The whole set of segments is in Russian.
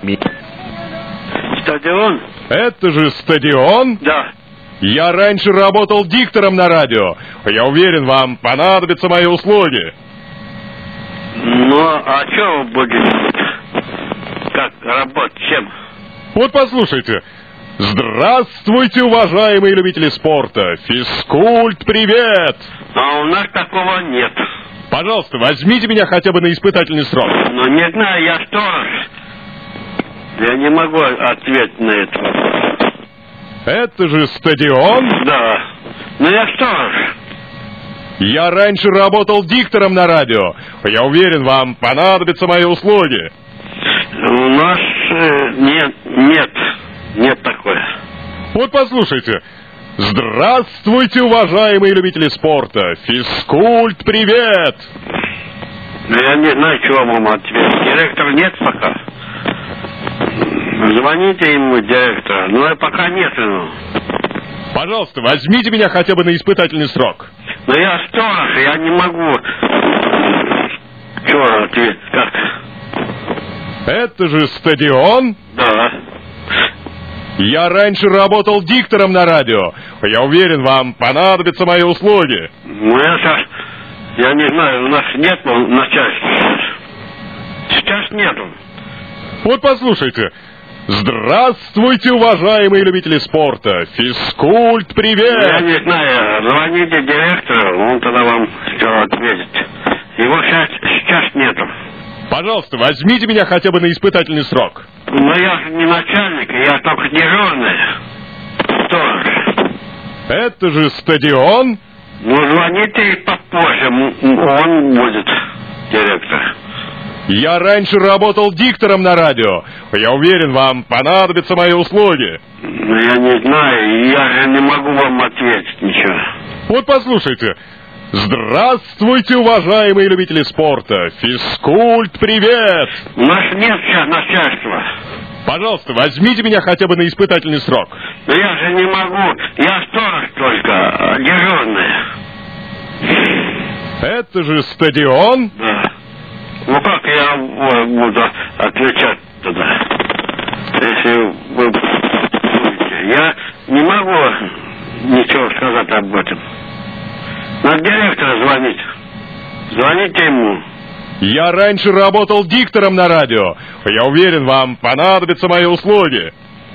Стадион? Это же стадион? Да. Я раньше работал диктором на радио. Я уверен, вам понадобятся мои услуги. Ну, а что вы будете? Как работать? Чем? Вот послушайте. Здравствуйте, уважаемые любители спорта. Физкульт, привет! А у нас такого нет. Пожалуйста, возьмите меня хотя бы на испытательный срок. Ну, не знаю, я сторож. Я не могу ответить на это. Это же стадион? Да. Но я сторож. Я раньше работал диктором на радио. Я уверен, вам понадобятся мои услуги. У нас нет такое. Вот послушайте. Здравствуйте, уважаемые любители спорта. Физкульт, привет! Я не знаю, чего вам ответить. Директора нет пока. Звоните ему, директора. Но пока нет. Пожалуйста, возьмите меня хотя бы на испытательный срок. Но я сторож, я не могу. Чего ответить? Как? Это же стадион? Да. Я раньше работал диктором на радио. Я уверен, вам понадобятся мои услуги. Ну, я не знаю, у нас нет начальства. Сейчас нету. Вот послушайте. Здравствуйте, уважаемые любители спорта. Физкульт, привет! Я не знаю, звоните директору, он тогда вам все ответит. Его сейчас нету. Пожалуйста, возьмите меня хотя бы на испытательный срок. Но я же не начальник, я только дежурный. Сторож. Это же стадион? Ну, звоните попозже, он будет директор. Я раньше работал диктором на радио. Я уверен, вам понадобятся мои услуги. Ну, я не знаю, я же не могу вам ответить ничего. Вот послушайте. Здравствуйте, уважаемые любители спорта. Физкульт, привет! У нас нет сейчас начальства. Пожалуйста, возьмите меня хотя бы на испытательный срок. Но я же не могу, я сторож только, дежурный. Это же стадион? Да. Ну как я буду отвечать тогда, если вы будете? Я не могу ничего сказать об этом. Надо директору звонить. Звоните ему. Я раньше работал диктором на радио. Я уверен, вам понадобятся мои услуги.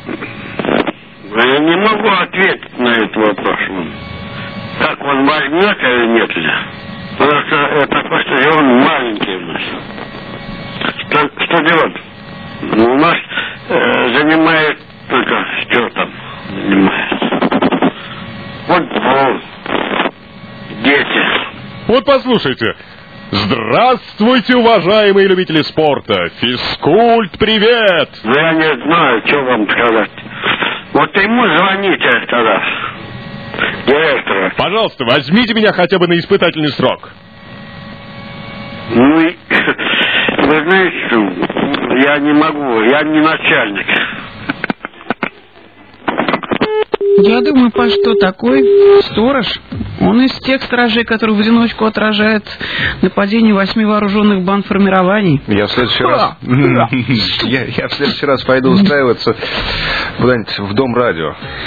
Я не могу ответить на этот вопрос. Как он возьмет или нет ли? Потому что это просто он маленький у нас. Что делать? У нас занимает только спортом. Занимается. Вот дети. Вот послушайте. Здравствуйте, уважаемые любители спорта. Физкульт, привет! Ну, я не знаю, что вам сказать. Вот ему звоните тогда, директору. Пожалуйста, возьмите меня хотя бы на испытательный срок. Ну, вы знаете, я не могу, я не начальник. Я думаю, что такой сторож. Он из тех сторожей, которые в одиночку отражают нападение 8 вооруженных бандформирований. Я в следующий раз... Я в следующий раз пойду устраиваться куда-нибудь в Дом радио.